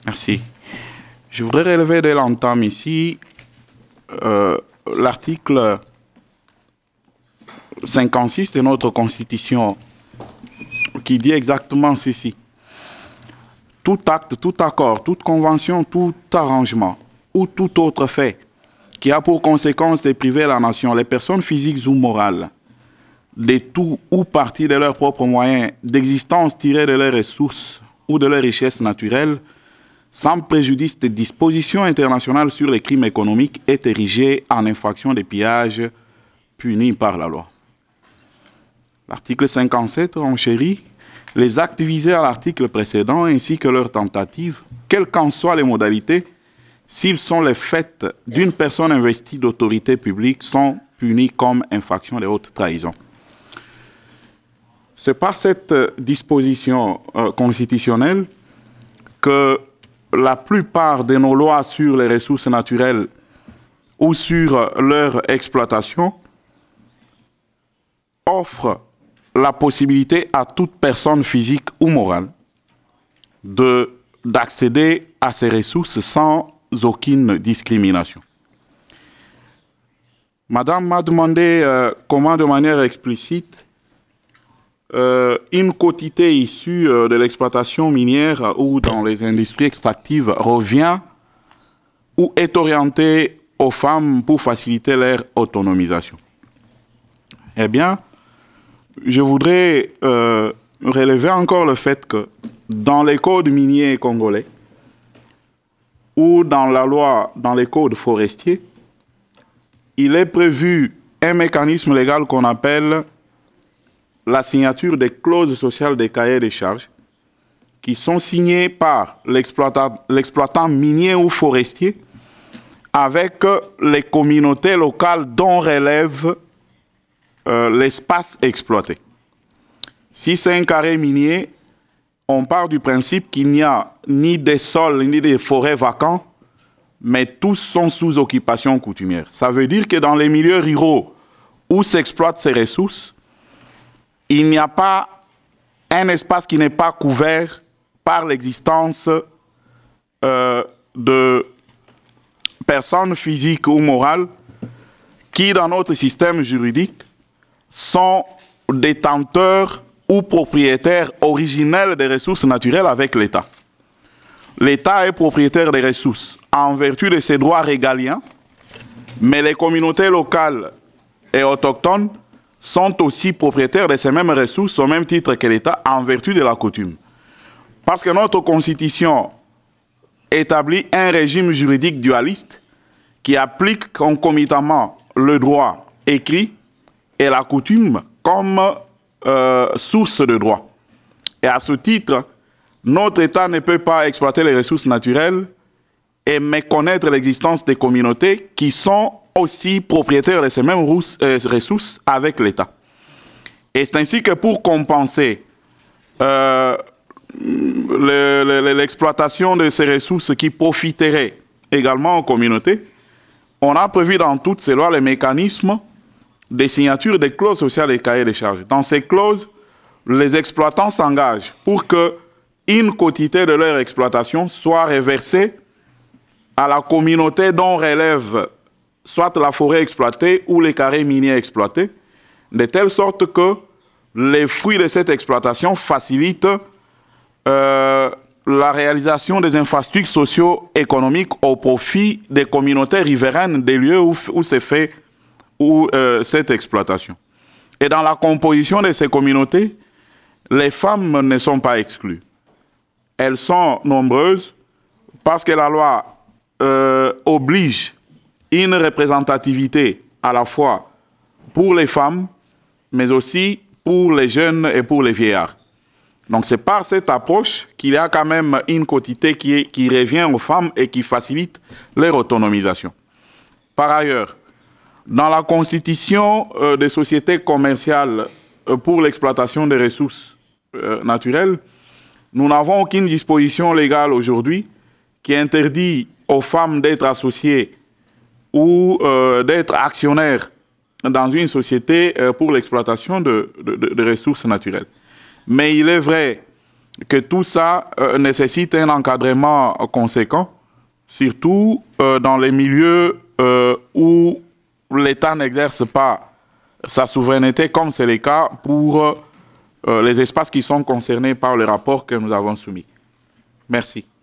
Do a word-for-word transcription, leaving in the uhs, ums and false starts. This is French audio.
Merci. Je voudrais relever dès l'entame ici euh, l'article cinquante-six de notre Constitution qui dit exactement ceci. Tout acte, tout accord, toute convention, tout arrangement ou tout autre fait qui a pour conséquence de priver la nation, les personnes physiques ou morales, de tout ou partie de leurs propres moyens d'existence tirés de leurs ressources ou de leurs richesses naturelles, sans préjudice des dispositions internationales sur les crimes économiques, est érigé en infraction de pillage punie par la loi. L'article cinquante-sept renchérit les actes visés à l'article précédent ainsi que leurs tentatives, quelles qu'en soient les modalités, s'ils sont les faits d'une personne investie d'autorité publique, sont punis comme infraction de haute trahison. C'est par cette disposition euh, constitutionnelle que la plupart de nos lois sur les ressources naturelles ou sur leur exploitation offrent la possibilité à toute personne physique ou morale de, d'accéder à ces ressources sans aucune discrimination. Madame m'a demandé euh, comment, de manière explicite, euh, une quotité issue euh, de l'exploitation minière ou dans les industries extractives revient ou est orientée aux femmes pour faciliter leur autonomisation. Eh bien, je voudrais euh, relever encore le fait que dans les codes miniers congolais ou dans la loi, dans les codes forestiers, il est prévu un mécanisme légal qu'on appelle la signature des clauses sociales des cahiers des charges qui sont signées par l'exploitant, l'exploitant minier ou forestier avec les communautés locales dont relève euh, l'espace exploité. Si c'est un carré minier, on part du principe qu'il n'y a ni des sols ni des forêts vacants, mais tous sont sous occupation coutumière. Ça veut dire que dans les milieux ruraux où s'exploitent ces ressources, il n'y a pas un espace qui n'est pas couvert par l'existence euh, de personnes physiques ou morales qui, dans notre système juridique, sont détenteurs ou propriétaires originels des ressources naturelles avec l'État. L'État est propriétaire des ressources en vertu de ses droits régaliens, mais les communautés locales et autochtones sont aussi propriétaires de ces mêmes ressources au même titre que l'État en vertu de la coutume. Parce que notre Constitution établit un régime juridique dualiste qui applique concomitamment le droit écrit et la coutume comme euh, source de droit. Et à ce titre, notre État ne peut pas exploiter les ressources naturelles et méconnaître l'existence des communautés qui sont aussi propriétaires de ces mêmes ressources avec l'État. Et c'est ainsi que pour compenser euh, l'exploitation de ces ressources qui profiteraient également aux communautés, on a prévu dans toutes ces lois les mécanismes des signatures des clauses sociales et cahiers des charges. Dans ces clauses, les exploitants s'engagent pour que une quotité de leur exploitation soit reversée à la communauté dont relève soit la forêt exploitée ou les carrés miniers exploités, de telle sorte que les fruits de cette exploitation facilitent euh, la réalisation des infrastructures socio-économiques au profit des communautés riveraines des lieux où, où s'est fait où, euh, cette exploitation. Et dans la composition de ces communautés, les femmes ne sont pas exclues. Elles sont nombreuses parce que la loi euh, oblige une représentativité à la fois pour les femmes, mais aussi pour les jeunes et pour les vieillards. Donc c'est par cette approche qu'il y a quand même une quotité qui, est, qui revient aux femmes et qui facilite leur autonomisation. Par ailleurs, dans la constitution euh, des sociétés commerciales euh, pour l'exploitation des ressources euh, naturelles, nous n'avons aucune disposition légale aujourd'hui qui interdit aux femmes d'être associées ou euh, d'être actionnaires dans une société euh, pour l'exploitation de, de, de ressources naturelles. Mais il est vrai que tout ça euh, nécessite un encadrement conséquent, surtout euh, dans les milieux euh, où l'État n'exerce pas sa souveraineté, comme c'est le cas pour euh, les espaces qui sont concernés par le rapport que nous avons soumis. Merci.